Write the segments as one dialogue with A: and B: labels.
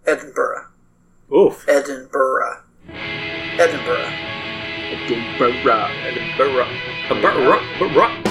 A: Edinburgh.
B: Oof.
A: Edinburgh. Edinburgh.
B: Edinburgh. Edinburgh.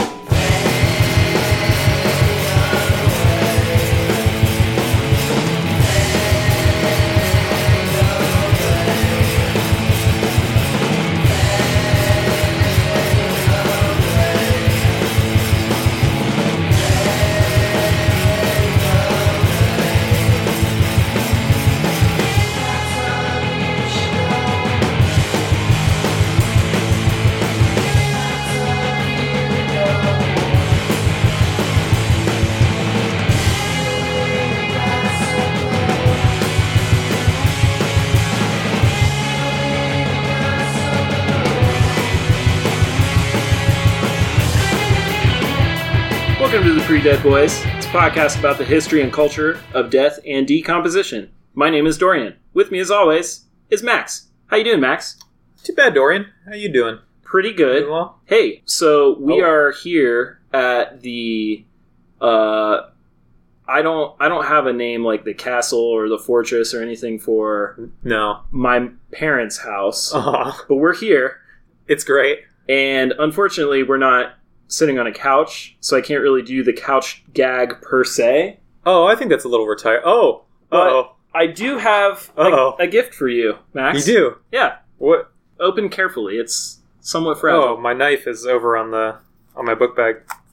B: Welcome to the Pre-Dead Boys. It's a podcast about the history and culture of death and decomposition. My name is Dorian. With me, as always, is Max. How you doing, Max?
C: Too bad, Dorian. How you doing?
B: Pretty good.
C: Doing well?
B: Hey, so we are here at the I don't have a name like the castle or the fortress or anything for my parents' house. But we're here.
C: It's great.
B: And unfortunately, we're not sitting on a couch, so I can't really do the couch gag per se.
C: Oh, I think that's a little retired. Oh.
B: But I do have a gift for you, Max.
C: You do?
B: Yeah.
C: What?
B: Open carefully. It's somewhat fragile.
C: Oh, my knife is over on my book bag.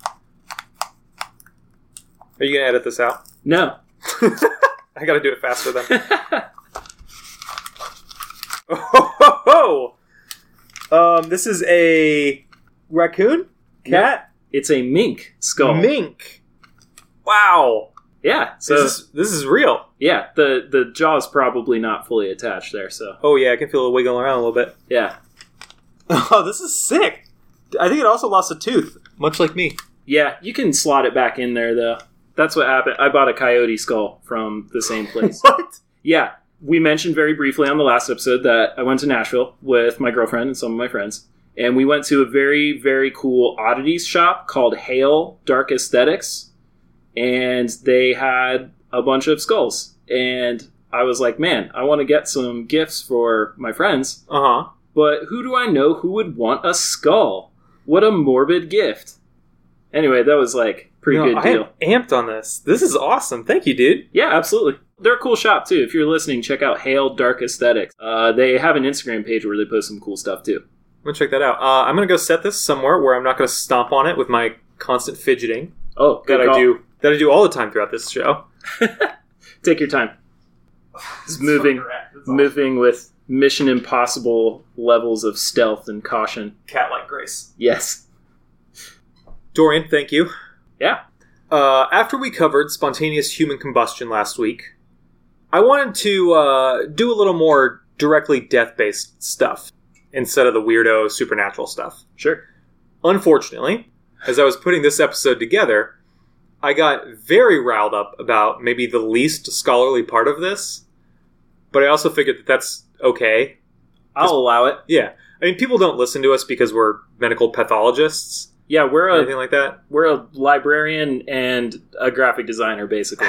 C: Are you going to edit this out?
B: No.
C: I got to do it faster then. This is a raccoon? Cat?
B: It's a mink skull.
C: Mink. Wow.
B: Yeah. So
C: this is real.
B: Yeah. The jaw's probably not fully attached there. So.
C: Oh yeah, I can feel it wiggling around a little bit.
B: Yeah.
C: Oh, this is sick. I think it also lost a tooth, much like me.
B: Yeah, you can slot it back in there though. That's what happened. I bought a coyote skull from the same place.
C: What?
B: Yeah. We mentioned very briefly on the last episode that I went to Nashville with my girlfriend and some of my friends. And we went to a very, very cool oddities shop called Hale Dark Aesthetics. And they had a bunch of skulls. And I was like, man, I want to get some gifts for my friends.
C: Uh-huh.
B: But who do I know who would want a skull? What a morbid gift. Anyway, that was like pretty good deal.
C: I am amped on this. This is awesome. Thank you, dude.
B: Yeah, absolutely. They're a cool shop, too. If you're listening, check out Hale Dark Aesthetics. They have an Instagram page where they post some cool stuff, too.
C: I'm going to check that out. I'm going to go set this somewhere where I'm not going to stomp on it with my constant fidgeting.
B: Oh, good
C: that
B: call.
C: I do all the time throughout this show.
B: Take your time. It's moving with Mission Impossible levels of stealth and caution.
C: Cat-like grace.
B: Yes.
C: Dorian, thank you.
B: Yeah.
C: After we covered spontaneous human combustion last week, I wanted to do a little more directly death-based stuff instead of the weirdo supernatural stuff.
B: Sure.
C: Unfortunately, as I was putting this episode together, I got very riled up about maybe the least scholarly part of this, but I also figured that that's okay.
B: I'll allow it.
C: Yeah. I mean, people don't listen to us because we're medical pathologists.
B: Yeah,
C: anything like that.
B: We're a librarian and a graphic designer, basically.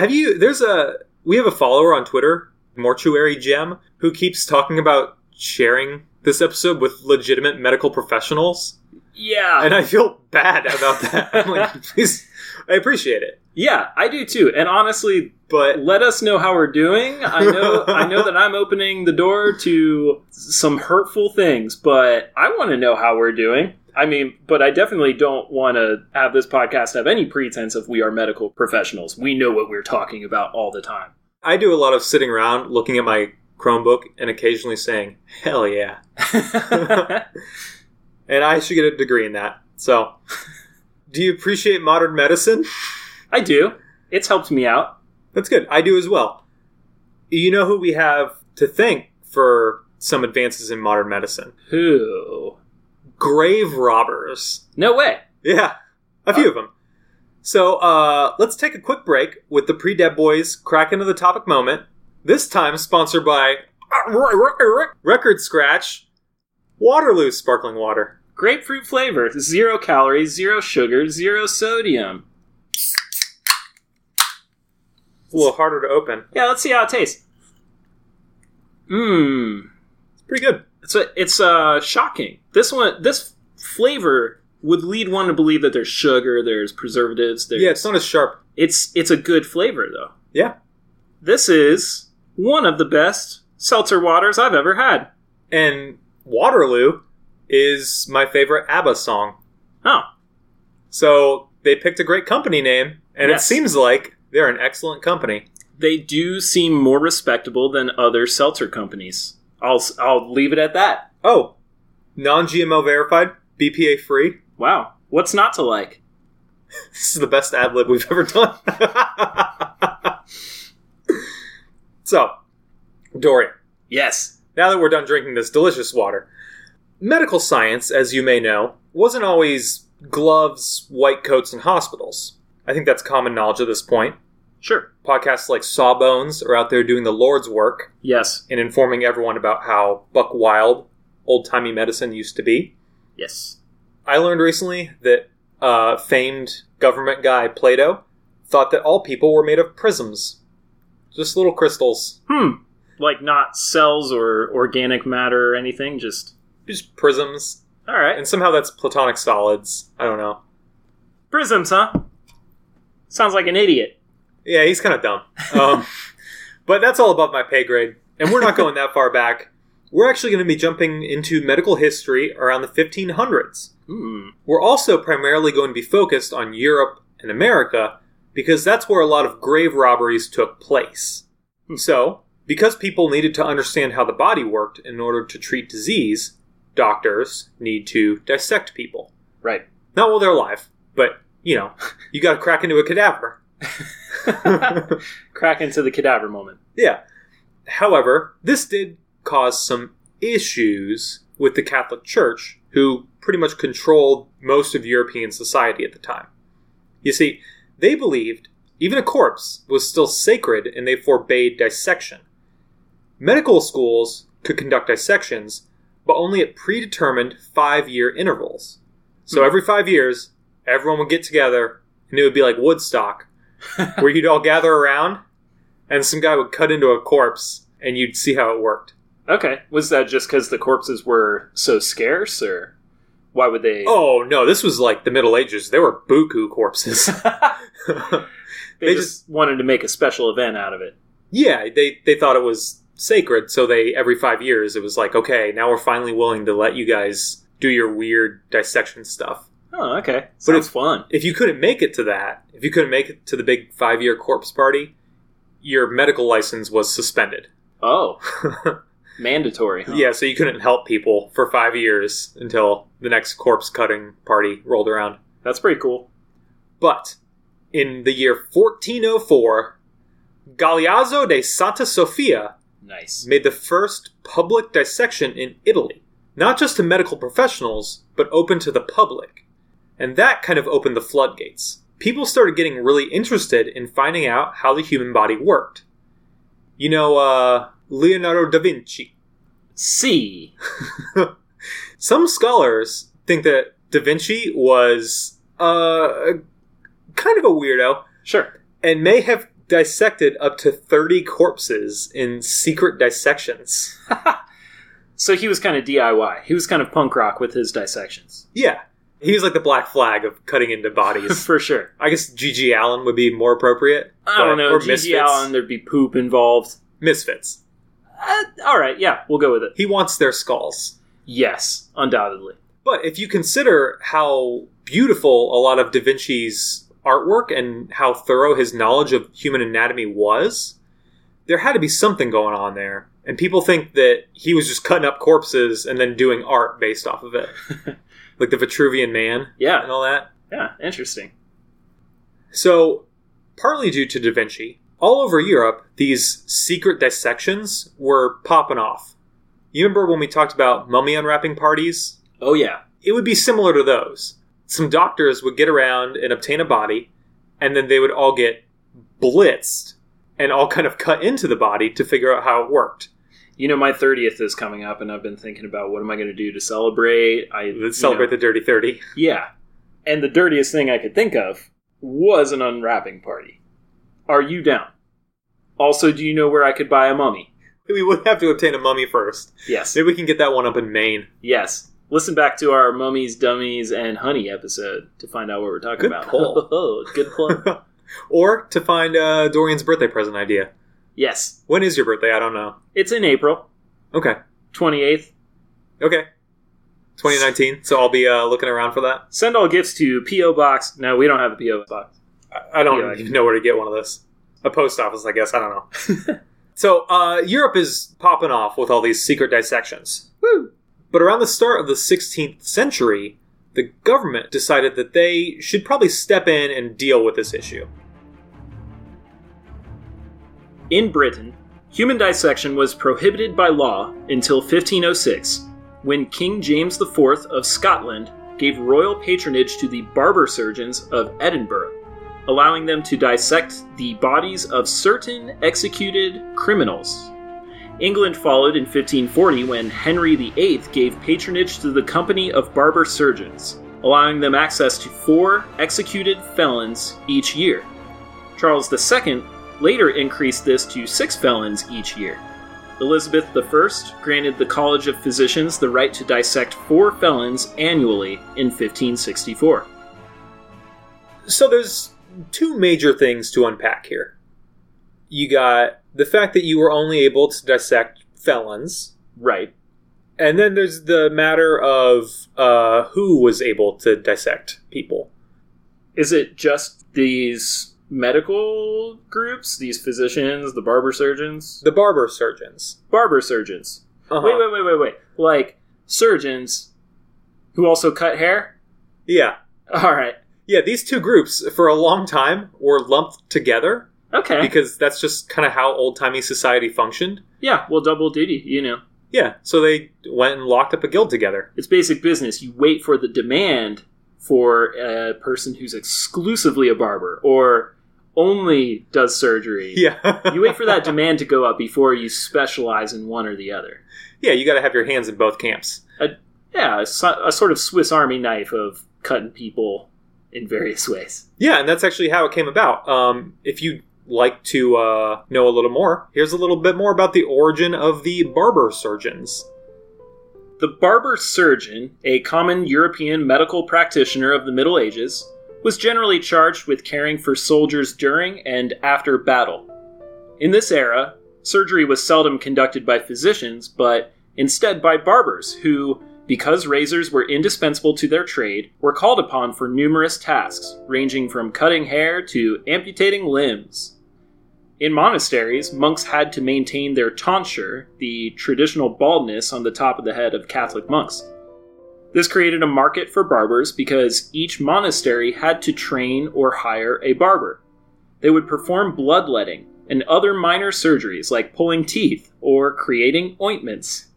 C: We have a follower on Twitter, Mortuary Gem, who keeps talking about sharing this episode with legitimate medical professionals.
B: Yeah.
C: And I feel bad about that. I'm like, please, I appreciate it.
B: Yeah, I do too. And honestly, but let us know how we're doing. I know that I'm opening the door to some hurtful things, but I want to know how we're doing. I mean, but I definitely don't want to have this podcast have any pretense of we are medical professionals. We know what we're talking about all the time.
C: I do a lot of sitting around looking at my Chromebook and occasionally saying, hell yeah. And I should get a degree in that. So, do you appreciate modern medicine?
B: I do. It's helped me out.
C: That's good. I do as well. You know who we have to thank for some advances in modern medicine?
B: Who?
C: Grave robbers.
B: No way.
C: Yeah, a few of them. So, let's take a quick break with the Pre-Dead Boys crack into the topic moment. This time sponsored by Record Scratch Waterloo Sparkling Water.
B: Grapefruit flavor, 0 calories, 0 sugar, 0 sodium.
C: It's a little harder to open.
B: Yeah, let's see how it tastes. Mmm.
C: It's pretty good.
B: It's shocking. This flavor would lead one to believe that there's sugar, there's preservatives.
C: Yeah, it's not as sharp.
B: It's a good flavor, though.
C: Yeah.
B: This is one of the best seltzer waters I've ever had.
C: And Waterloo is my favorite ABBA song.
B: Oh.
C: So they picked a great company name, and
B: Yes.
C: it seems like they're an excellent company.
B: They do seem more respectable than other seltzer companies. I'll leave it at that.
C: Oh, non-GMO verified, BPA free.
B: Wow. What's not to like?
C: This is the best ad lib we've ever done. So, Dorian,
B: Yes.
C: now that we're done drinking this delicious water, medical science, as you may know, wasn't always gloves, white coats, and hospitals. I think that's common knowledge at this point.
B: Sure.
C: Podcasts like Sawbones are out there doing the Lord's work
B: Yes.
C: and informing everyone about how buck wild old-timey medicine used to be.
B: Yes.
C: I learned recently that famed government guy Plato thought that all people were made of prisms. Just little crystals.
B: Like not cells or organic matter or anything, just
C: Prisms.
B: all right.
C: And somehow that's platonic solids. I don't know.
B: Prisms, huh? Sounds like an idiot.
C: Yeah, he's kind of dumb. But that's all above my pay grade. And we're not going that far back. We're actually going to be jumping into medical history around the 1500s. We're also primarily going to be focused on Europe and America because that's where a lot of grave robberies took place. So, because people needed to understand how the body worked in order to treat disease, doctors need to dissect people.
B: Right.
C: Not while they're alive, but, you got to crack into a cadaver.
B: Crack into the cadaver moment.
C: Yeah. However, this did cause some issues with the Catholic Church, who pretty much controlled most of European society at the time. You see, they believed even a corpse was still sacred and they forbade dissection. Medical schools could conduct dissections, but only at predetermined 5-year intervals. So every 5 years, everyone would get together, and it would be like Woodstock, where you'd all gather around, and some guy would cut into a corpse, and you'd see how it worked.
B: Okay. Was that just because the corpses were so scarce, or why would they...
C: Oh, no, this was like the Middle Ages. There were buku corpses.
B: they just wanted to make a special event out of it.
C: Yeah, they thought it was sacred, so every 5 years, it was like, okay, now we're finally willing to let you guys do your weird dissection stuff.
B: Oh, okay. Sounds fun.
C: If you couldn't make it to that, if you couldn't make it to the big 5-year corpse party, your medical license was suspended.
B: Oh. Mandatory, huh?
C: Yeah, so you couldn't help people for 5 years until the next corpse cutting party rolled around.
B: That's pretty cool.
C: But in the year 1404, Galeazzo de Santa Sofia
B: Nice.
C: made the first public dissection in Italy. Not just to medical professionals, but open to the public. And that kind of opened the floodgates. People started getting really interested in finding out how the human body worked. Leonardo da Vinci.
B: C.
C: Some scholars think that da Vinci was kind of a weirdo.
B: Sure.
C: And may have dissected up to 30 corpses in secret dissections.
B: So he was kind of DIY. He was kind of punk rock with his dissections.
C: Yeah. He was like the Black Flag of cutting into bodies.
B: For sure.
C: I guess G.G. Allen would be more appropriate.
B: I don't know.
C: Or
B: G.G.
C: Misfits.
B: Allen, there'd be poop involved.
C: Misfits.
B: All right, yeah, we'll go with it.
C: He wants their skulls.
B: Yes, undoubtedly.
C: But if you consider how beautiful a lot of Da Vinci's artwork and how thorough his knowledge of human anatomy was, there had to be something going on there. And people think that he was just cutting up corpses and then doing art based off of it. Like the Vitruvian Man
B: Yeah.
C: and all that.
B: Yeah, interesting.
C: So, partly due to Da Vinci, all over Europe, these secret dissections were popping off. You remember when we talked about mummy unwrapping parties?
B: Oh, yeah.
C: It would be similar to those. Some doctors would get around and obtain a body, and then they would all get blitzed and all kind of cut into the body to figure out how it worked.
B: My 30th is coming up, and I've been thinking about what am I going to do to celebrate.
C: Let's celebrate the Dirty 30.
B: Yeah. And the dirtiest thing I could think of was an unwrapping party. Are you down? Also, do you know where I could buy a mummy?
C: We would have to obtain a mummy first.
B: Yes.
C: Maybe we can get that one up in Maine.
B: Yes. Listen back to our Mummies, Dummies, and Honey episode to find out what we're talking
C: Good
B: about.
C: pull.
B: Oh, good plug.
C: Or to find Dorian's birthday present idea.
B: Yes.
C: When is your birthday? I don't know.
B: It's in April
C: Okay.
B: 28th.
C: Okay. 2019. So I'll be looking around for that.
B: Send all gifts to P.O. Box. No, we don't have a P.O. Box.
C: I don't
B: Yeah.
C: even know where to get one of this. A post office, I guess. I don't know. So Europe is popping off with all these secret dissections.
B: Woo!
C: But around the start of the 16th century, the government decided that they should probably step in and deal with this issue.
B: In Britain, human dissection was prohibited by law until 1506, when King James IV of Scotland gave royal patronage to the barber surgeons of Edinburgh, allowing them to dissect the bodies of certain executed criminals. England followed in 1540 when Henry VIII gave patronage to the Company of Barber Surgeons, allowing them access to 4 executed felons each year. Charles II later increased this to 6 felons each year. Elizabeth I granted the College of Physicians the right to dissect 4 felons annually in 1564.
C: So there's 2 major things to unpack here. You got the fact that you were only able to dissect felons,
B: Right.
C: and then there's the matter of who was able to dissect people.
B: Is it just these medical groups, these physicians, the barber surgeons?
C: The barber surgeons.
B: Barber surgeons.
C: Uh-huh.
B: Wait. Like surgeons who also cut hair?
C: Yeah.
B: All right.
C: Yeah, these 2 groups, for a long time, were lumped together,
B: Okay.
C: because that's just kind of how old-timey society functioned.
B: Yeah, well, double duty,
C: Yeah, so they went and locked up a guild together.
B: It's basic business. You wait for the demand for a person who's exclusively a barber or only does surgery.
C: Yeah.
B: You wait for that demand to go up before you specialize in one or the other.
C: Yeah, you gotta have your hands in both camps.
B: A sort of Swiss Army knife of cutting people in various ways.
C: Yeah, and that's actually how it came about. If you'd like to know a little more, here's a little bit more about the origin of the barber surgeons.
B: The barber surgeon, a common European medical practitioner of the Middle Ages, was generally charged with caring for soldiers during and after battle. In this era, surgery was seldom conducted by physicians, but instead by barbers who, because razors were indispensable to their trade, were called upon for numerous tasks, ranging from cutting hair to amputating limbs. In monasteries, monks had to maintain their tonsure, the traditional baldness on the top of the head of Catholic monks. This created a market for barbers because each monastery had to train or hire a barber. They would perform bloodletting and other minor surgeries like pulling teeth or creating ointments.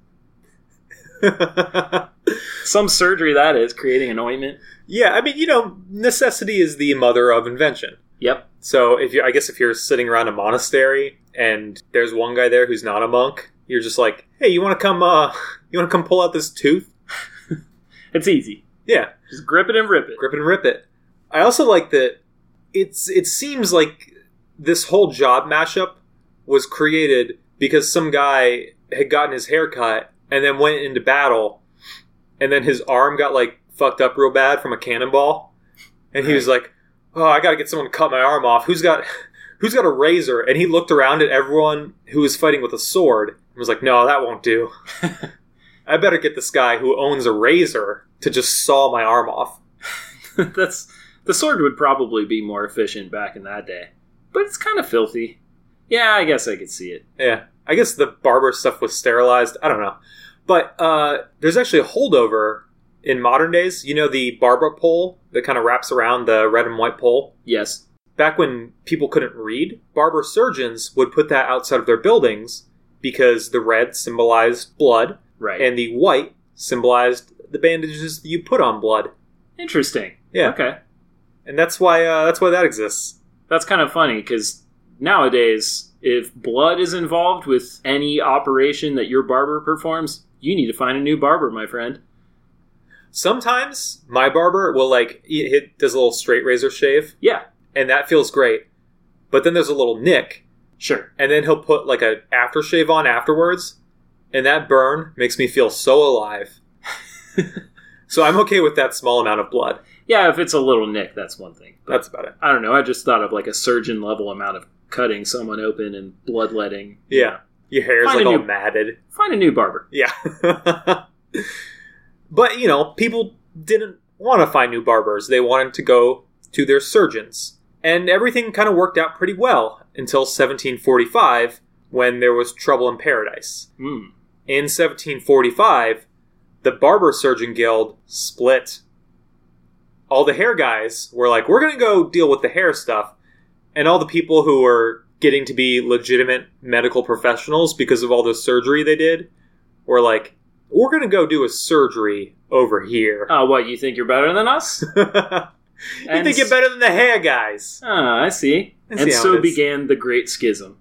B: Some surgery, that is, creating an ointment.
C: Yeah, I mean, necessity is the mother of invention.
B: Yep.
C: So if you're sitting around a monastery and there's one guy there who's not a monk, you're just like, hey, you want to come pull out this tooth?
B: It's easy.
C: Yeah.
B: Just grip it and rip it.
C: Grip it and rip it. I also like that it seems like this whole job mashup was created because some guy had gotten his hair cut and then went into battle, and then his arm got fucked up real bad from a cannonball, and he was like, "Oh, I got to get someone to cut my arm off. Who's got a razor?" And he looked around at everyone who was fighting with a sword and was like, "No, that won't do. I better get this guy who owns a razor to just saw my arm off."
B: The sword would probably be more efficient back in that day, but it's kind of filthy. Yeah, I guess I could see it.
C: Yeah, I guess the barber stuff was sterilized. I don't know. But there's actually a holdover in modern days. You know the barber pole that kind of wraps around the red and white pole?
B: Yes.
C: Back when people couldn't read, barber surgeons would put that outside of their buildings because the red symbolized blood,
B: Right.
C: and the white symbolized the bandages that you put on blood.
B: Interesting.
C: Yeah.
B: Okay.
C: And that's why that exists.
B: That's kind of funny, because nowadays, if blood is involved with any operation that your barber performs, you need to find a new barber, my friend.
C: Sometimes my barber will does a little straight razor shave,
B: Yeah.
C: and that feels great. But then there's a little nick,
B: Sure.
C: and then he'll put like an aftershave on afterwards, and that burn makes me feel so alive. So I'm okay with that small amount of blood.
B: Yeah, if it's a little nick, that's one thing. But
C: That's about it.
B: I don't know. I just thought of like a surgeon level amount of cutting someone open and bloodletting.
C: Yeah. Your hair's
B: Find
C: like
B: a
C: all
B: new-
C: matted.
B: Find a new barber.
C: Yeah. But, people didn't want to find new barbers. They wanted to go to their surgeons. And everything kind of worked out pretty well until 1745, when there was trouble in paradise.
B: Hmm.
C: In 1745, the Barber Surgeon Guild split. All the hair guys were like, we're going to go deal with the hair stuff. And all the people who were getting to be legitimate medical professionals because of all the surgery they did were like, we're going to go do a surgery over here.
B: Oh, what, you think you're better than us?
C: You think you're better than the hair guys.
B: Ah, I see.
C: I see
B: And
C: how
B: so
C: it is.
B: began the Great Schism.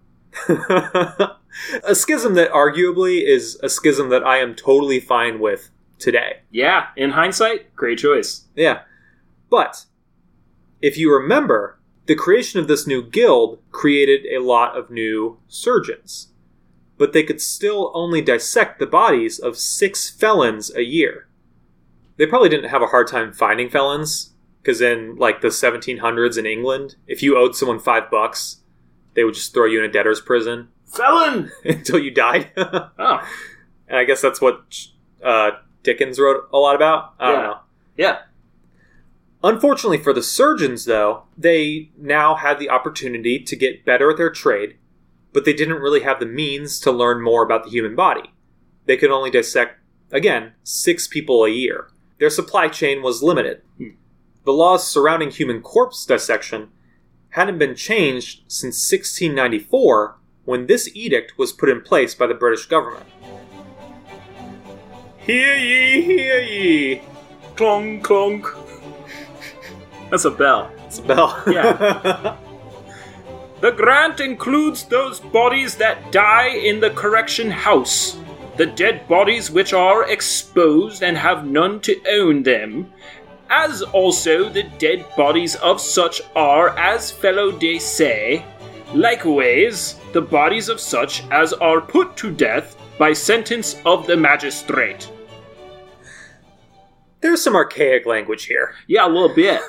C: A schism that arguably is a schism that I am totally fine with today.
B: Yeah, in hindsight, great choice.
C: Yeah. But, if you remember, the creation of this new guild created a lot of new surgeons. But they could still only dissect the bodies of 6 felons a year. They probably didn't have a hard time finding felons, because in, like, the 1700s in England, if you owed someone $5, they would just throw you in a debtor's prison
B: Felon!
C: until you died.
B: Oh,
C: And I guess that's what Dickens wrote a lot about. I don't
B: Yeah.
C: know.
B: yeah.
C: Unfortunately for the surgeons, though, they now had the opportunity to get better at their trade, but they didn't really have the means to learn more about the human body. They could only dissect, again, 6 people a year. Their supply chain was limited. The laws surrounding human corpse dissection hadn't been changed since 1694, when this edict was put in place by the British government. Hear ye, hear ye!
B: Clonk, clonk. That's a bell.
C: It's a bell.
B: Yeah. The grant includes those bodies that die in the correction house, the dead bodies which are exposed and have none to own them, as also the dead bodies of such are as fellow they say, likewise the bodies of such as are put to death by sentence of the magistrate.
C: There's some archaic language here.
B: Yeah, a little bit.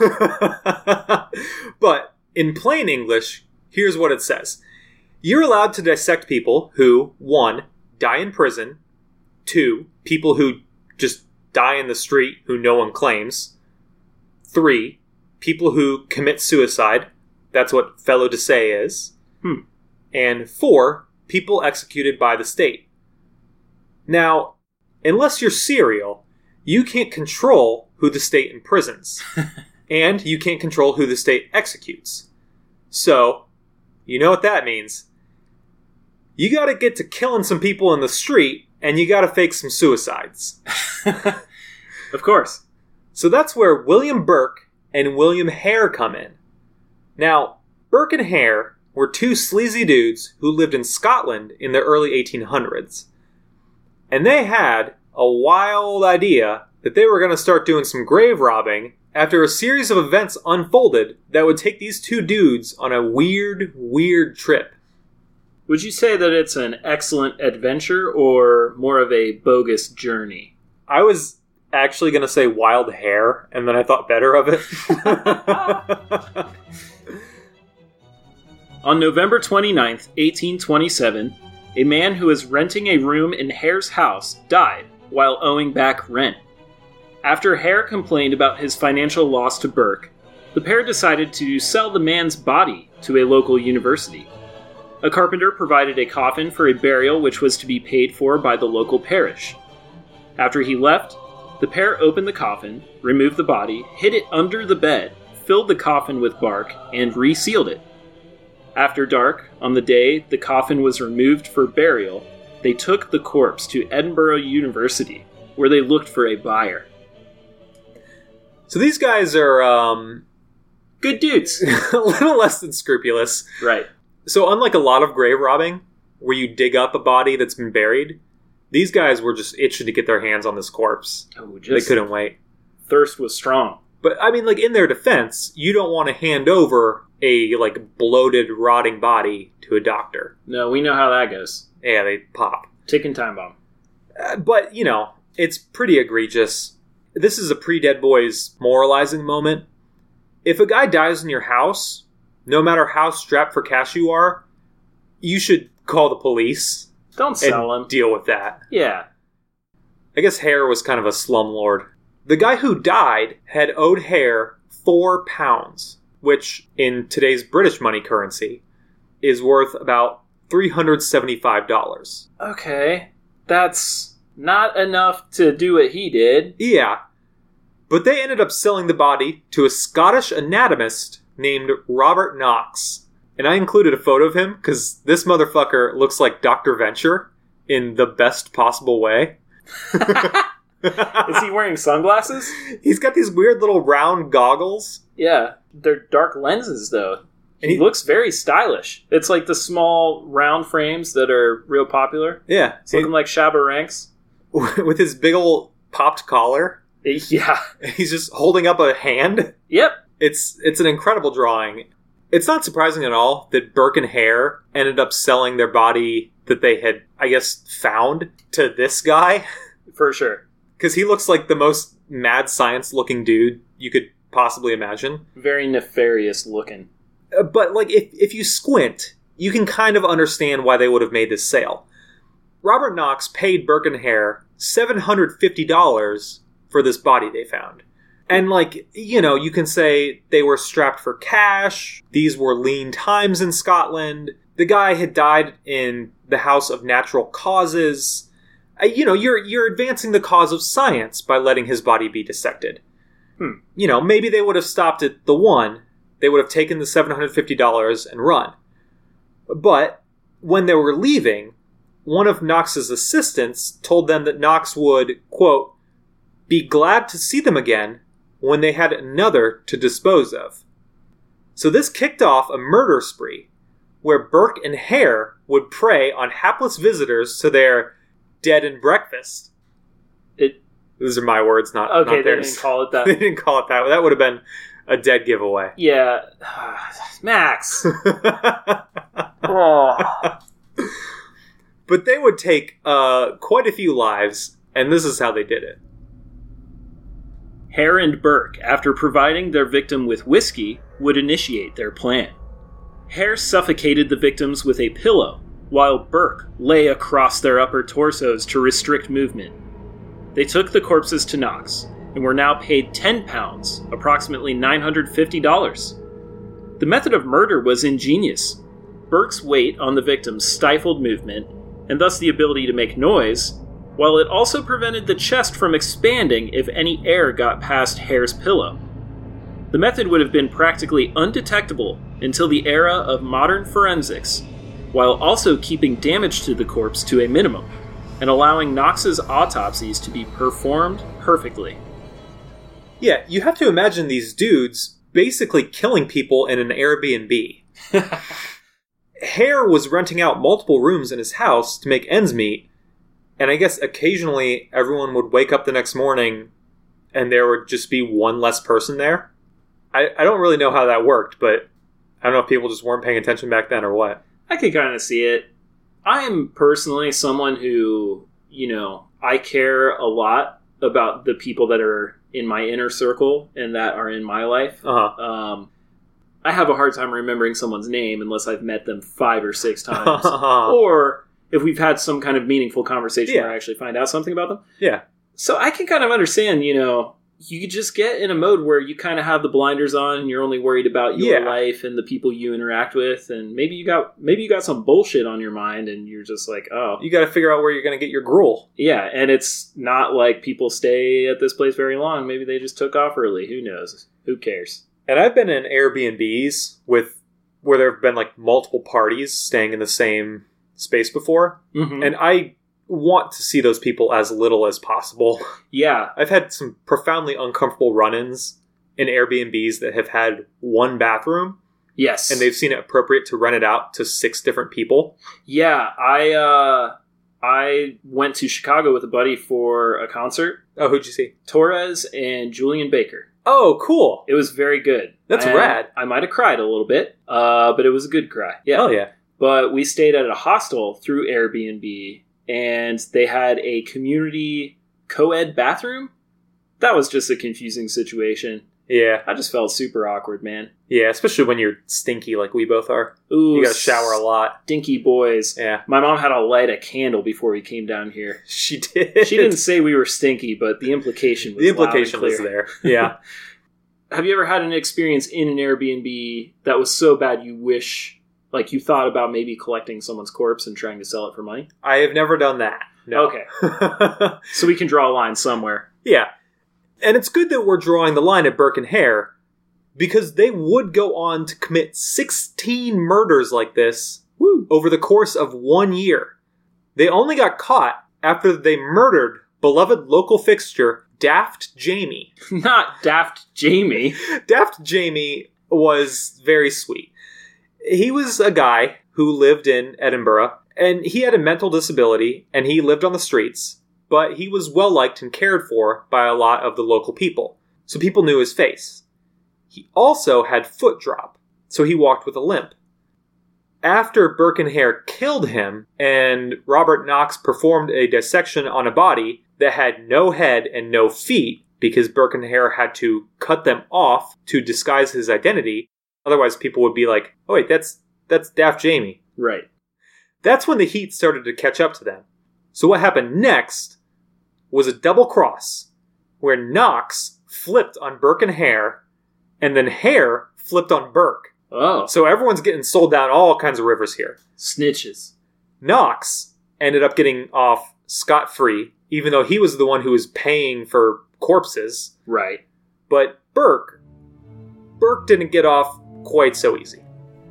C: But in plain English, here's what it says. You're allowed to dissect people who, 1, die in prison, 2, people who just die in the street who no one claims, 3, people who commit suicide, that's what fellow de se is, and 4, people executed by the state. Now, unless you're serial, you can't control who the state imprisons, and you can't control who the state executes. So, you know what that means. You gotta get to killing some people in the street, and you gotta fake some suicides.
B: Of course.
C: So that's where William Burke and William Hare come in. Now, Burke and Hare were 2 sleazy dudes who lived in Scotland in the early 1800s. And they had a wild idea that they were going to start doing some grave robbing after a series of events unfolded that would take these 2 dudes on a weird, weird trip.
B: Would you say that it's an excellent adventure or more of a bogus journey?
C: I was actually going to say wild hair, and then I thought better of it.
B: On November 29th, 1827, a man who was renting a room in Hare's house died while owing back rent. After Hare complained about his financial loss to Burke, the pair decided to sell the man's body to a local university. A carpenter provided a coffin for a burial which was to be paid for by the local parish. After he left, the pair opened the coffin, removed the body, hid it under the bed, filled the coffin with bark, and resealed it. After dark, on the day the coffin was removed for burial, they took the corpse to Edinburgh University, where they looked for a buyer.
C: So these guys are
B: Good dudes.
C: a little less than scrupulous.
B: Right.
C: So unlike a lot of grave robbing, where you dig up a body that's been buried, these guys were just itching to get their hands on this corpse.
B: Oh,
C: They
B: just
C: couldn't wait.
B: thirst was strong.
C: But, I mean, like, in their defense, you don't want to hand over a like bloated, rotting body to a doctor.
B: No, we know how that goes.
C: Yeah, they pop.
B: Ticking time bomb.
C: But, it's pretty egregious. This is a pre-Dead Boys moralizing moment. If a guy dies in your house, no matter how strapped for cash you are, you should call the police.
B: Don't sell
C: and
B: him.
C: deal with that.
B: Yeah.
C: I guess Hare was kind of a slumlord. The guy who died had owed Hare £4, which in today's British money currency is worth about $375.
B: Okay. That's not enough to do what he did.
C: Yeah. But they ended up selling the body to a Scottish anatomist named Robert Knox. And I included a photo of him because this motherfucker looks like Dr. Venture in the best possible way.
B: Is he wearing sunglasses?
C: He's got these weird little round goggles.
B: Yeah. They're dark lenses, though.
C: And
B: He looks very stylish. It's like the small round frames that are real popular.
C: Yeah.
B: It's looking like Shabba Ranks.
C: With his big old popped collar.
B: Yeah.
C: He's just holding up a hand.
B: Yep.
C: It's an incredible drawing. It's not surprising at all that Burke and Hare ended up selling their body that they had, I guess, found to this guy.
B: For sure.
C: Because he looks like the most mad science-looking dude you could possibly imagine.
B: Very nefarious looking.
C: But, like, if you squint, you can kind of understand why they would have made this sale. Robert Knox paid Burke and Hare $750 for this body they found. And, like, you can say they were strapped for cash. These were lean times in Scotland. The guy had died in the house of natural causes. You're advancing the cause of science by letting his body be dissected. Maybe they would have stopped at the one. They would have taken the $750 and run. But when they were leaving, one of Knox's assistants told them that Knox would, quote, be glad to see them again when they had another to dispose of. So this kicked off a murder spree where Burke and Hare would prey on hapless visitors to their dead and breakfast. Those are my words, not
B: Okay,
C: not
B: they
C: theirs.
B: didn't call it that.
C: They didn't call it that. That would have been a dead giveaway.
B: Yeah. Max. Oh.
C: But they would take quite a few lives, and this is how they did it.
B: Hare and Burke, after providing their victim with whiskey, would initiate their plan. Hare suffocated the victims with a pillow, while Burke lay across their upper torsos to restrict movement. They took the corpses to Knox, and were now paid £10, approximately $950. The method of murder was ingenious. Burke's weight on the victims stifled movement, and thus the ability to make noise, while it also prevented the chest from expanding if any air got past Hare's pillow. The method would have been practically undetectable until the era of modern forensics, while also keeping damage to the corpse to a minimum, and allowing Knox's autopsies to be performed perfectly.
C: Yeah, you have to imagine these dudes basically killing people in an Airbnb. Hare was renting out multiple rooms in his house to make ends meet, and I guess occasionally everyone would wake up the next morning and there would just be one less person there. I don't really know how that worked, but I don't know if people just weren't paying attention back then or what.
B: I could kind of see it. I am personally someone who, I care a lot about the people that are in my inner circle and that are in my life.
C: Uh-huh.
B: I have a hard time remembering someone's name unless I've met them 5 or 6 times. Or if we've had some kind of meaningful conversation where I actually find out something about them.
C: Yeah.
B: So I can kind of understand, you could just get in a mode where you kind of have the blinders on and you're only worried about your life and the people you interact with, and maybe you got some bullshit on your mind and you're just like, oh,
C: You got to figure out where you're going to get your gruel.
B: yeah, and it's not like people stay at this place very long. Maybe they just took off early. Who knows? Who cares?
C: And I've been in Airbnbs where there have been like multiple parties staying in the same space before,
B: Mm-hmm.
C: and I want to see those people as little as possible.
B: Yeah,
C: I've had some profoundly uncomfortable run-ins in Airbnbs that have had one bathroom,
B: yes,
C: and they've seen it appropriate to rent it out to 6 different people.
B: yeah. I went to Chicago with a buddy for a concert.
C: Oh, who'd you see?
B: Torres and Julian Baker.
C: Oh, cool.
B: It was very good.
C: That's rad.
B: I might have cried a little bit, but it was a good cry. Yeah.
C: Oh, yeah.
B: But we stayed at a hostel through Airbnb, and they had a community co-ed bathroom. That was just a confusing situation.
C: Yeah.
B: I just felt super awkward, man.
C: Yeah, especially when you're stinky like we both are.
B: Ooh,
C: you gotta shower a lot.
B: Stinky boys.
C: Yeah.
B: My mom had to light a candle before we came down here.
C: She did.
B: She didn't say we were stinky, but the implication was
C: there. Yeah.
B: Have you ever had an experience in an Airbnb that was so bad you wish, like you thought about maybe collecting someone's corpse and trying to sell it for money?
C: I have never done that. No.
B: Okay. So we can draw a line somewhere.
C: Yeah. And it's good that we're drawing the line at Burke and Hare, because they would go on to commit 16 murders like this over the course of 1 year. They only got caught after they murdered beloved local fixture Daft Jamie.
B: Not Daft Jamie.
C: Daft Jamie was very sweet. He was a guy who lived in Edinburgh, and he had a mental disability, and he lived on the streets. But he was well-liked and cared for by a lot of the local people, so people knew his face. He also had foot drop, so he walked with a limp. After Burke and Hare killed him, and Robert Knox performed a dissection on a body that had no head and no feet, because Burke and Hare had to cut them off to disguise his identity, otherwise people would be like, oh wait, that's Daft Jamie.
B: Right.
C: That's when the heat started to catch up to them. So what happened next was a double cross, where Knox flipped on Burke and Hare, and then Hare flipped on Burke.
B: Oh.
C: So everyone's getting sold down all kinds of rivers here.
B: Snitches.
C: Knox ended up getting off scot-free, even though he was the one who was paying for corpses.
B: Right.
C: But Burke didn't get off quite so easy.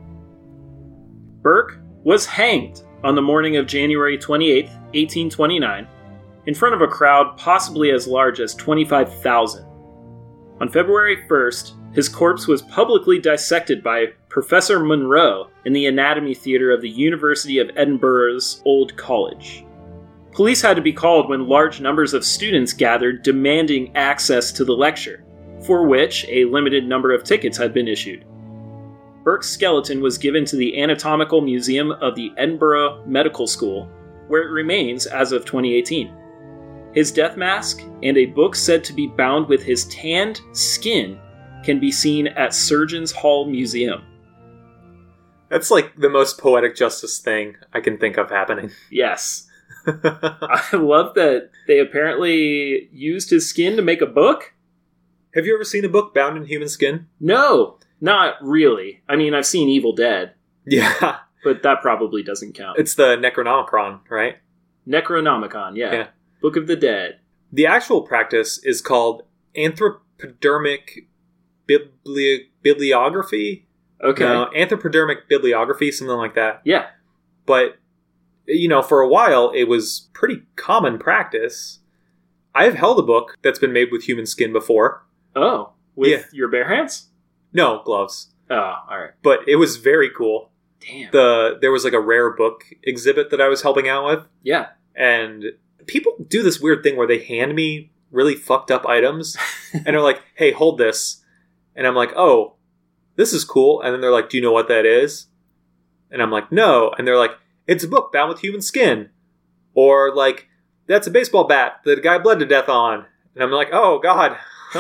B: Burke was hanged on the morning of January 28th, 1829, in front of a crowd possibly as large as 25,000. On February 1st, his corpse was publicly dissected by Professor Monroe in the Anatomy Theatre of the University of Edinburgh's Old College. Police had to be called when large numbers of students gathered demanding access to the lecture, for which a limited number of tickets had been issued. Burke's skeleton was given to the Anatomical Museum of the Edinburgh Medical School, where it remains as of 2018. His death mask and a book said to be bound with his tanned skin can be seen at Surgeons Hall Museum.
C: That's like the most poetic justice thing I can think of happening.
B: Yes. I love that they apparently used his skin to make a book.
C: Have you ever seen a book bound in human skin?
B: No, not really. I mean, I've seen Evil Dead.
C: Yeah.
B: But that probably doesn't count.
C: It's the Necronomicon, right?
B: Necronomicon, yeah. Book of the Dead.
C: The actual practice is called anthropodermic bibliography.
B: Okay.
C: No, anthropodermic bibliography, something like that.
B: Yeah.
C: But, for a while, it was pretty common practice. I've held a book that's been made with human skin before.
B: Oh, with your bare hands?
C: No, gloves.
B: Oh, all right.
C: But it was very cool.
B: Damn.
C: There was like a rare book exhibit that I was helping out with.
B: Yeah.
C: And people do this weird thing where they hand me really fucked up items and they're like, hey, hold this. And I'm like, oh, this is cool. And then they're like, do you know what that is? And I'm like, no. And they're like, it's a book bound with human skin. Or like, that's a baseball bat that a guy bled to death on. And I'm like, oh, God.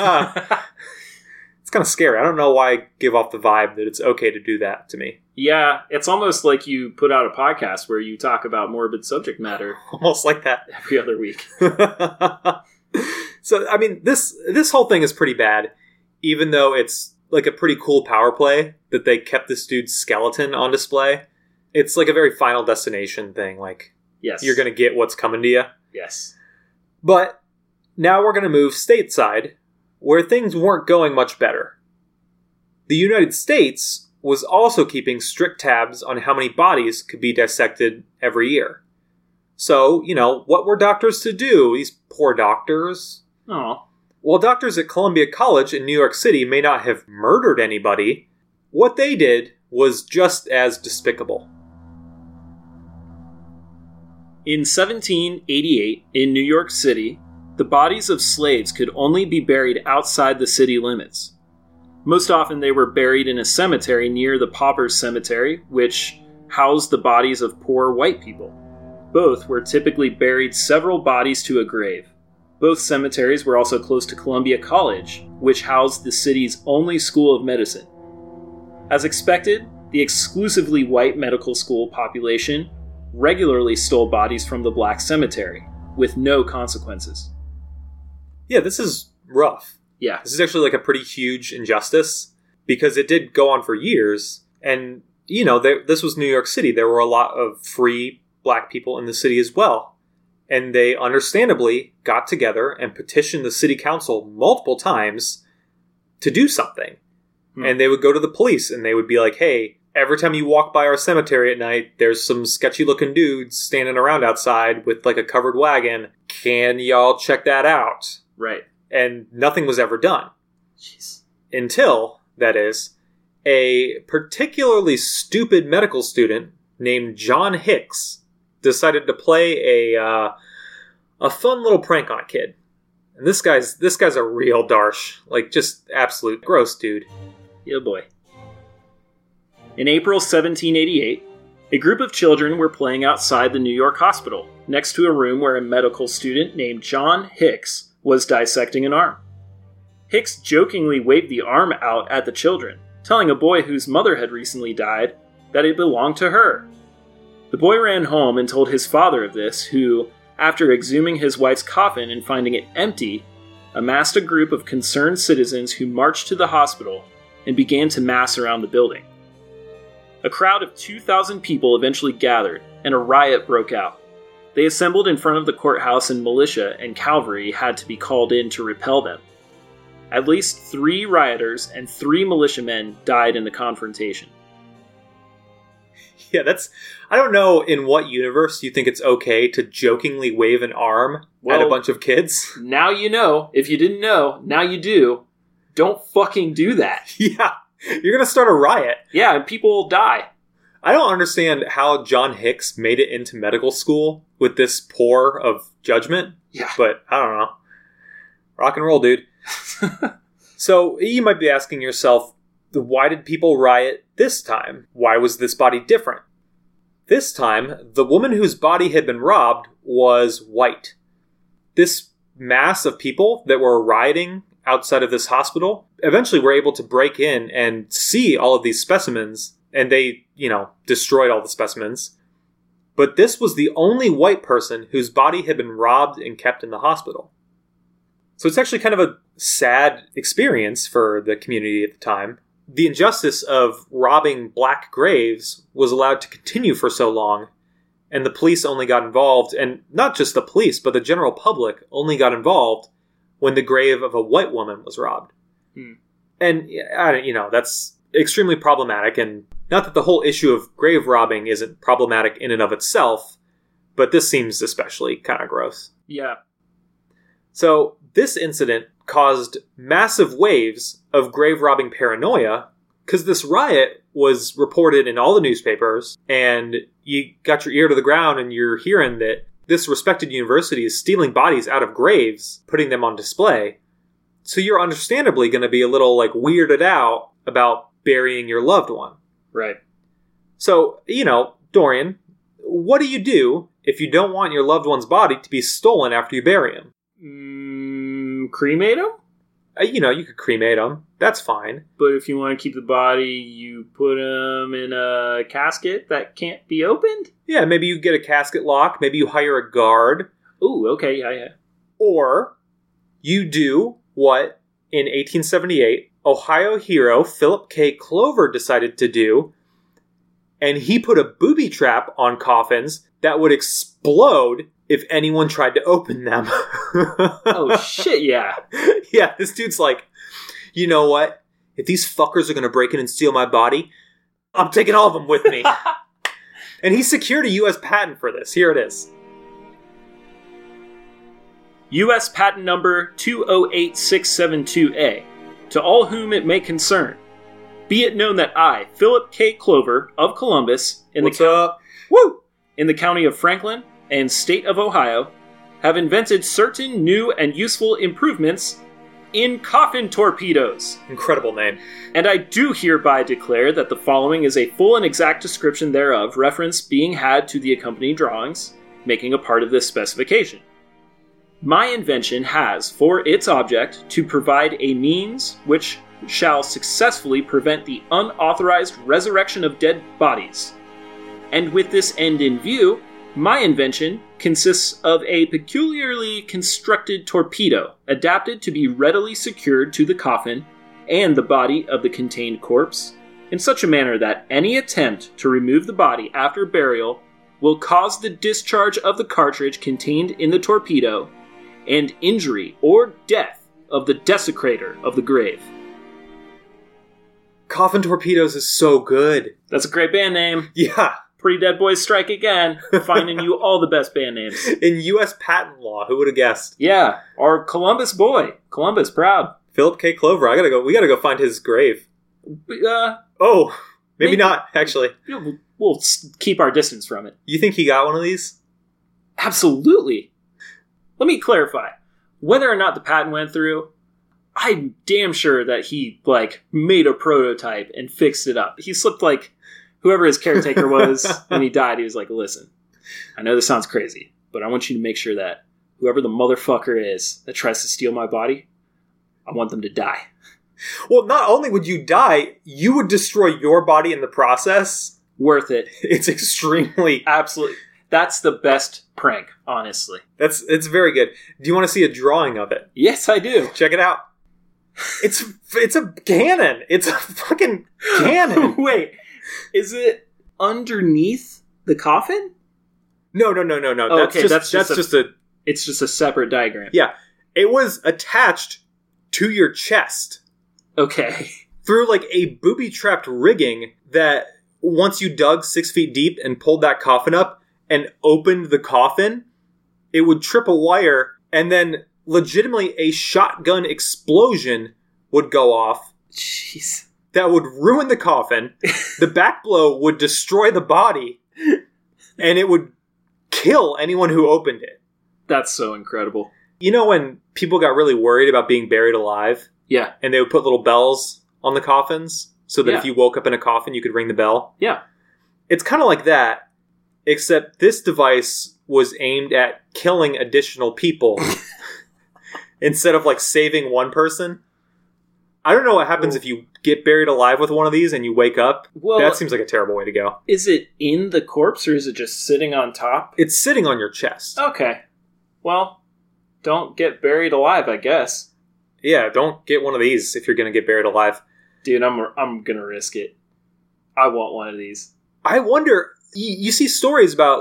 C: It's kind of scary. I don't know why I give off the vibe that it's okay to do that to me.
B: Yeah, it's almost like you put out a podcast where you talk about morbid subject matter.
C: Almost like that.
B: Every other week.
C: So, I mean, this whole thing is pretty bad, even though it's like a pretty cool power play that they kept this dude's skeleton on display. It's like a very Final Destination thing. Like,
B: yes,
C: you're going to get what's coming to you.
B: Yes.
C: But now we're going to move stateside, where things weren't going much better. The United States was also keeping strict tabs on how many bodies could be dissected every year. So, what were doctors to do? These poor doctors.
B: Oh.
C: While doctors at Columbia College in New York City may not have murdered anybody, what they did was just as despicable.
B: In 1788, in New York City, the bodies of slaves could only be buried outside the city limits. Most often they were buried in a cemetery near the Paupers Cemetery, which housed the bodies of poor white people. Both were typically buried several bodies to a grave. Both cemeteries were also close to Columbia College, which housed the city's only school of medicine. As expected, the exclusively white medical school population regularly stole bodies from the black cemetery, with no consequences.
C: Yeah, this is rough.
B: Yeah.
C: This is actually like a pretty huge injustice, because it did go on for years. And, you know, this was New York City. There were a lot of free black people in the city as well. And they understandably got together and petitioned the city council multiple times to do something. And they would go to the police and they would be like, hey, every time you walk by our cemetery at night, there's some sketchy looking dudes standing around outside with like a covered wagon. Can y'all check that out?
B: Right.
C: And nothing was ever done.
B: Jeez. Until,
C: that is, a particularly stupid medical student named John Hicks decided to play a fun little prank on a kid. And this guy's a real darsh. Like, just absolute gross dude.
B: Yeah, boy. In April 1788, a group of children were playing outside the New York hospital, next to a room where a medical student named John Hicks was dissecting an arm. Hicks jokingly waved the arm out at the children, telling a boy whose mother had recently died that it belonged to her. The boy ran home and told his father of this, who, after exhuming his wife's coffin and finding it empty, amassed a group of concerned citizens who marched to the hospital and began to mass around the building. A crowd of 2,000 people eventually gathered, and a riot broke out. They assembled in front of the courthouse, and militia and cavalry had to be called in to repel them. At least 3 rioters and 3 militiamen died in the confrontation.
C: Yeah, I don't know in what universe you think it's okay to jokingly wave an arm at a bunch of kids.
B: Now you know. If you didn't know, now you do. Don't fucking do that.
C: Yeah, you're going to start a riot.
B: Yeah, and people will die.
C: I don't understand how John Hicks made it into medical school with this poor of judgment.
B: Yeah.
C: But I don't know. Rock and roll, dude. So you might be asking yourself, why did people riot this time? Why was this body different? This time, the woman whose body had been robbed was white. This mass of people that were rioting outside of this hospital eventually were able to break in and see all of these specimens, and they, destroyed all the specimens. But this was the only white person whose body had been robbed and kept in the hospital. So it's actually kind of a sad experience for the community at the time. The injustice of robbing black graves was allowed to continue for so long, and the police only got involved, and not just the police, but the general public only got involved when the grave of a white woman was robbed. And, that's extremely problematic, and not that the whole issue of grave robbing isn't problematic in and of itself, but this seems especially kind of gross.
B: Yeah.
C: So, this incident caused massive waves of grave robbing paranoia, because this riot was reported in all the newspapers, and you got your ear to the ground and you're hearing that this respected university is stealing bodies out of graves, putting them on display. So you're understandably going to be a little weirded out about burying your loved one.
B: Right.
C: So, Dorian, what do you do if you don't want your loved one's body to be stolen after you bury him?
B: Cremate him?
C: You could cremate him. That's fine.
B: But if you want to keep the body, you put him in a casket that can't be opened?
C: Yeah, maybe you get a casket lock. Maybe you hire a guard.
B: Ooh, okay, yeah.
C: Or you do what, in 1878, Ohio hero Philip K. Clover decided to do, and he put a booby trap on coffins that would explode if anyone tried to open them.
B: Oh, shit, yeah.
C: Yeah, this dude's like, you know what? If these fuckers are going to break in and steal my body, I'm taking all of them with me. And he secured a U.S. patent for this. Here it is.
B: U.S. patent number 208672A. To all whom it may concern, be it known that I, Philip K. Clover of Columbus, in the county of Franklin and state of Ohio, have invented certain new and useful improvements in coffin torpedoes.
C: Incredible name.
B: And I do hereby declare that the following is a full and exact description thereof, reference being had to the accompanying drawings, making a part of this specification. My invention has, for its object, to provide a means which shall successfully prevent the unauthorized resurrection of dead bodies. And with this end in view, my invention consists of a peculiarly constructed torpedo, adapted to be readily secured to the coffin and the body of the contained corpse, in such a manner that any attempt to remove the body after burial will cause the discharge of the cartridge contained in the torpedo and injury or death of the desecrator of the grave.
C: Coffin Torpedoes is so good.
B: That's a great band name.
C: Yeah.
B: Pre-Dead Boys strike again, finding you all the best band names.
C: In U.S. patent law, who would have guessed?
B: Yeah, or Columbus Boy. Columbus, proud.
C: Philip K. Clover. We gotta go find his grave. Maybe not, actually.
B: We'll keep our distance from it.
C: You think he got one of these?
B: Absolutely. Let me clarify. Whether or not the patent went through, I'm damn sure that he, made a prototype and fixed it up. He slipped, whoever his caretaker was when he died, he was like, listen, I know this sounds crazy, but I want you to make sure that whoever the motherfucker is that tries to steal my body, I want them to die.
C: Well, not only would you die, you would destroy your body in the process.
B: Worth it.
C: It's extremely...
B: Absolutely. That's the best prank, honestly.
C: It's very good. Do you want to see a drawing of it?
B: Yes, I do.
C: Check it out. It's a cannon. It's a fucking cannon.
B: Wait, is it underneath the coffin?
C: No.
B: Okay,
C: That's just a...
B: It's just a separate diagram.
C: Yeah. It was attached to your chest.
B: Okay.
C: Through, a booby-trapped rigging that once you dug 6 feet deep and pulled that coffin up and opened the coffin, it would trip a wire, and then legitimately a shotgun explosion would go off.
B: Jeez.
C: That would ruin the coffin. The back blow would destroy the body, and it would kill anyone who opened it.
B: That's so incredible.
C: You know when people got really worried about being buried alive?
B: Yeah.
C: And they would put little bells on the coffins so that if you woke up in a coffin, you could ring the bell?
B: Yeah.
C: It's kind of like that, except this device was aimed at killing additional people instead of saving one person. I don't know what happens if you get buried alive with one of these and you wake up.
B: Well,
C: that seems like a terrible way to go.
B: Is it in the corpse or is it just sitting on top?
C: It's sitting on your chest.
B: Okay. Well, don't get buried alive, I guess.
C: Yeah, don't get one of these if you're going to get buried alive.
B: Dude, I'm going to risk it. I want one of these.
C: I wonder... You see stories about,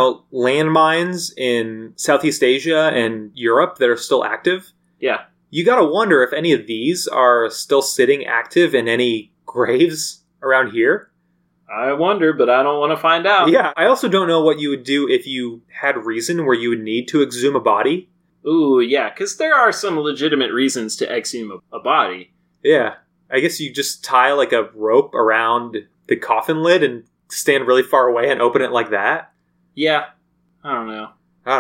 C: landmines in Southeast Asia and Europe that are still active.
B: Yeah.
C: You gotta wonder if any of these are still sitting active in any graves around here.
B: I wonder, but I don't want to find out.
C: Yeah, I also don't know what you would do if you had reason where you would need to exhume a body.
B: Ooh, yeah, because there are some legitimate reasons to exhume a body.
C: Yeah. I guess you just tie, a rope around the coffin lid and stand really far away and open it like that?
B: Yeah. I don't know.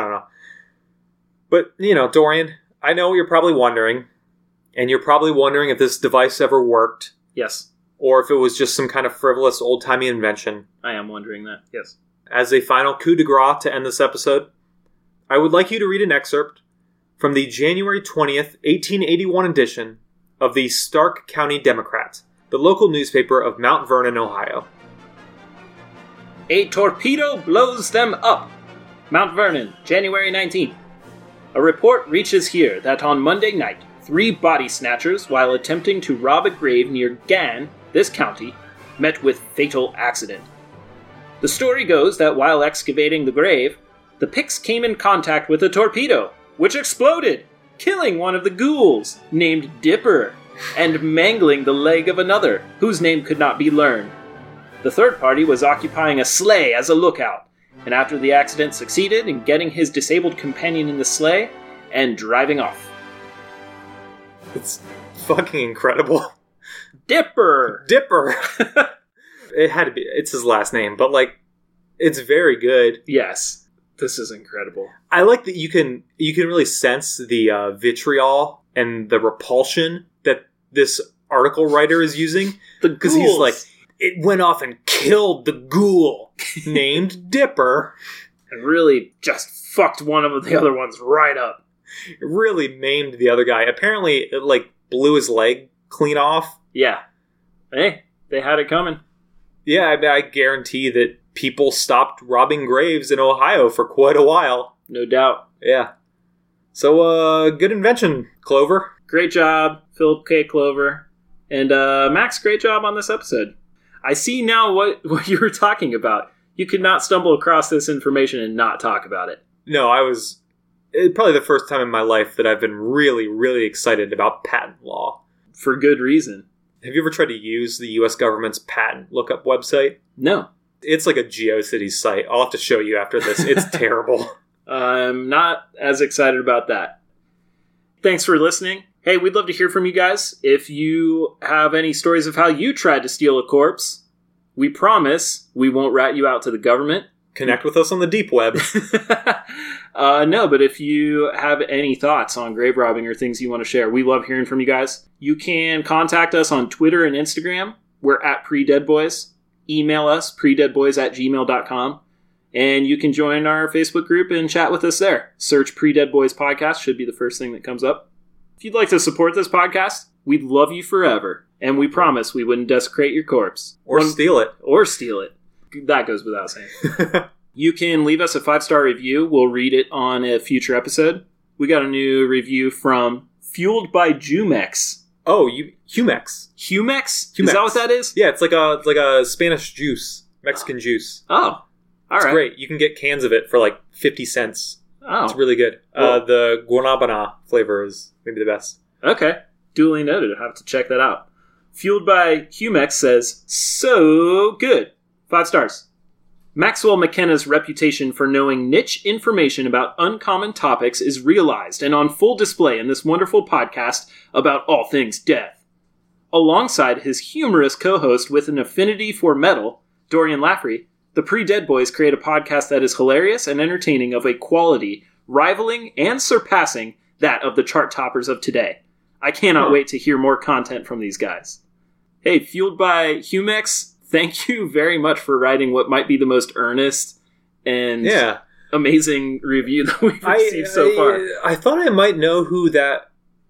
C: But, Dorian, I know you're probably wondering, and you're probably wondering if this device ever worked.
B: Yes.
C: Or if it was just some kind of frivolous old-timey invention.
B: I am wondering that, yes.
C: As a final coup de grace to end this episode, I would like you to read an excerpt from the January 20th, 1881 edition of the Stark County Democrat, the local newspaper of Mount Vernon, Ohio.
B: A torpedo blows them up. Mount Vernon, January 19th. A report reaches here that on Monday night, 3 body snatchers, while attempting to rob a grave near Gann, this county, met with fatal accident. The story goes that while excavating the grave, the picks came in contact with a torpedo, which exploded, killing one of the ghouls, named Dipper, and mangling the leg of another, whose name could not be learned. The third party was occupying a sleigh as a lookout, and after the accident succeeded in getting his disabled companion in the sleigh and driving off.
C: It's fucking incredible.
B: Dipper!
C: It had to be, it's his last name, but it's very good.
B: Yes. This is incredible.
C: I like that you can really sense the vitriol and the repulsion that this article writer is using. Because he's like, it went off and killed the ghoul named Dipper.
B: And really just fucked one of the other ones right up.
C: It really maimed the other guy. Apparently, it like blew his leg clean off.
B: Yeah. Hey, they had it coming.
C: Yeah, I guarantee that people stopped robbing graves in Ohio for quite a while.
B: No doubt.
C: Yeah. So, good invention, Clover.
B: Great job, Philip K. Clover. And Max, great job on this episode. I see now what you were talking about. You could not stumble across this information and not talk about it.
C: No, it's probably the first time in my life that I've been really, really excited about patent law.
B: For good reason.
C: Have you ever tried to use the U.S. government's patent lookup website?
B: No.
C: It's like a GeoCities site. I'll have to show you after this. It's terrible.
B: I'm not as excited about that. Thanks for listening. Hey, we'd love to hear from you guys. If you have any stories of how you tried to steal a corpse, we promise we won't rat you out to the government.
C: Connect with us on the deep web.
B: No, but if you have any thoughts on grave robbing or things you want to share, we love hearing from you guys. You can contact us on Twitter and Instagram. We're at PreDeadBoys. Email us, predeadboys@gmail.com. And you can join our Facebook group and chat with us there. Search Pre-Dead Boys Podcast, should be the first thing that comes up. If you'd like to support this podcast, we'd love you forever. And we promise we wouldn't desecrate your corpse.
C: Or steal it.
B: Or steal it. That goes without saying. You can leave us a 5-star review. We'll read it on a future episode. We got a new review from Fueled by Jumex.
C: Oh, Humex.
B: Humex? Is that what that is?
C: Yeah, it's like a Spanish juice. Mexican juice.
B: Oh, all right.
C: It's great. You can get cans of it for like 50 cents.
B: Oh.
C: It's really good.
B: Well,
C: the guanabana flavor is maybe the best.
B: Okay. Duly noted. I'll have to check that out. Fueled by Humex says, so good. 5 stars. Maxwell McKenna's reputation for knowing niche information about uncommon topics is realized and on full display in this wonderful podcast about all things death. Alongside his humorous co-host with an affinity for metal, Dorian Laffrey, the Pre-Dead Boys create a podcast that is hilarious and entertaining of a quality rivaling and surpassing that of the chart toppers of today. I cannot wait to hear more content from these guys. Hey, Fueled by Humex, thank you very much for writing what might be the most earnest and amazing review that we've received so far.
C: I thought I might know who that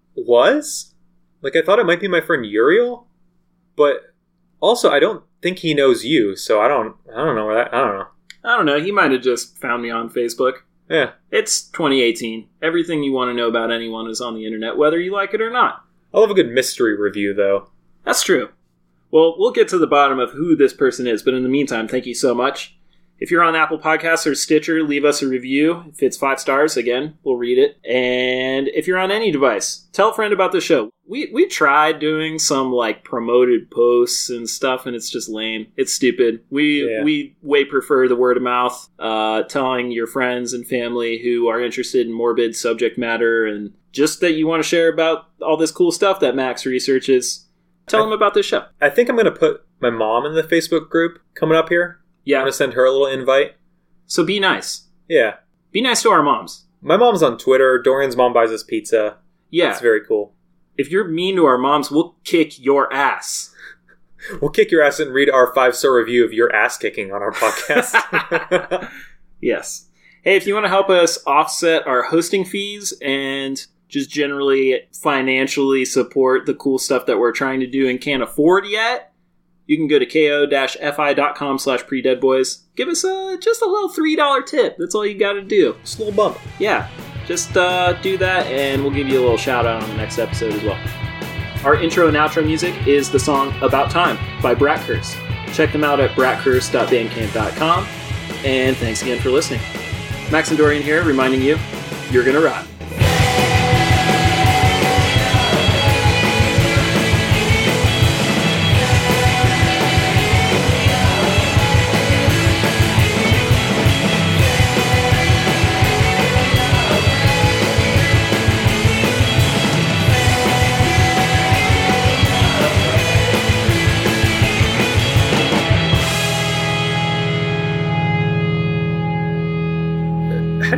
C: was. Like, I thought it might be my friend Uriel, but also I don't think he knows you, so I don't know where that. I don't know.
B: He might have just found me on Facebook.
C: Yeah.
B: It's 2018. Everything you want to know about anyone is on the internet, whether you like it or not.
C: I love a good mystery review, though.
B: That's true. Well, we'll get to the bottom of who this person is, but in the meantime, thank you so much. If you're on Apple Podcasts or Stitcher, leave us a review. If it's 5 stars, again, we'll read it. And if you're on any device, tell a friend about the show. We tried doing some, like, promoted posts and stuff, and it's just lame. It's stupid. We way prefer the word of mouth, telling your friends and family who are interested in morbid subject matter and just that you want to share about all this cool stuff that Max researches. Tell them about this show.
C: I think I'm going to put my mom in the Facebook group coming up here.
B: Yeah.
C: I'm going to send her a little invite.
B: So be nice.
C: Yeah.
B: Be nice to our moms.
C: My mom's on Twitter. Dorian's mom buys us pizza.
B: Yeah.
C: It's very cool.
B: If you're mean to our moms, we'll kick your ass.
C: We'll kick your ass and read our 5-star review of your ass kicking on our podcast.
B: Yes. Hey, if you want to help us offset our hosting fees and just generally financially support the cool stuff that we're trying to do and can't afford yet, you can go to ko-fi.com/predeadboys. Give us just a little $3 tip. That's all you got to do.
C: Just a little bump.
B: Yeah. Just do that, and we'll give you a little shout-out on the next episode as well. Our intro and outro music is the song About Time by Brat Curse. Check them out at bratcurse.bandcamp.com. And thanks again for listening. Max and Dorian here, reminding you, you're gonna rot.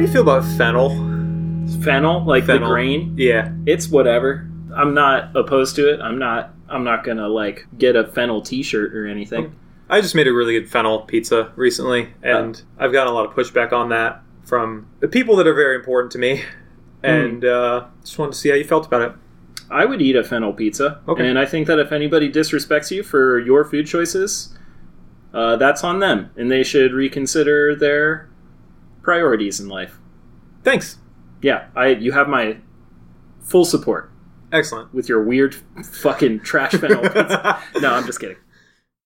C: do you feel about fennel?
B: Fennel, like
C: Fennel.
B: the grain.
C: Yeah.
B: It's whatever. I'm not opposed to it. I'm not gonna like get a fennel T-shirt or anything.
C: I just made a really good fennel pizza recently, and I've gotten a lot of pushback on that from the people that are very important to me, and just wanted to see how you felt about it.
B: I would eat a fennel pizza,
C: Okay.
B: and I think that if anybody disrespects you for your food choices, that's on them, and they should reconsider their priorities in life.
C: Thanks.
B: Yeah, you have my full support
C: Excellent.
B: with your weird fucking trash fennel pizza. No, I'm just kidding.